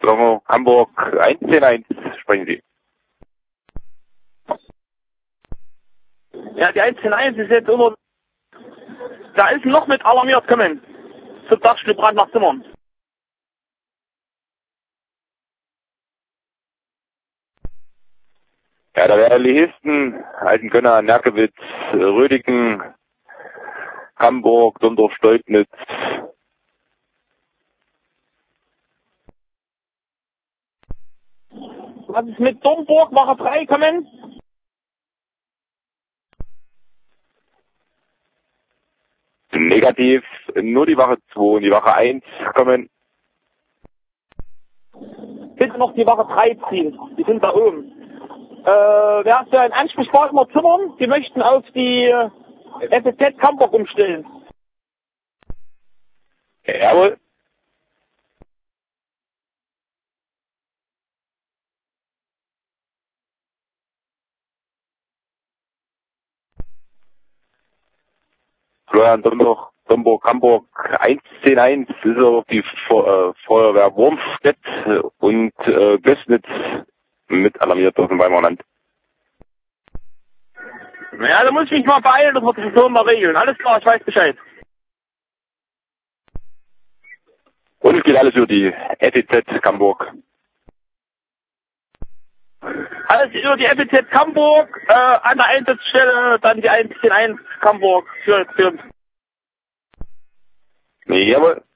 Hamburg 110-1, sprechen Sie. Ja, die 110-1 ist jetzt immer... Da ist noch mit alarmiert kommen. Zum Dachstuhl Brand nach Zimmern. Ja, da wäre Lehisten, Altenkönner, Nerkewitz, Rödigen, Hamburg, Dondorf, Steutnitz. Was ist mit Domburg, Wache 3 kommen? Negativ, nur die Wache 2 und die Wache 1 kommen. Bitte noch die Wache 3 ziehen. Die sind da oben. Wer hat für einen Ansprechpartner Zimmern? Die möchten auf die FZ Hamburg umstellen. Jawohl. Florian Domburg, Hamburg 110-1, das ist auch die Feuerwehr Wurmstedt und Gößnitz mit alarmiert aus dem Weimarer Land. Ja, da muss ich mich mal beeilen, das wird die Situation mal regeln. Alles klar, ich weiß Bescheid. Und es geht alles über die FEZ Hamburg. Alles über die FEZ Hamburg, an der Einsatzstelle, dann die 110-1 Hamburg für uns. Jawohl.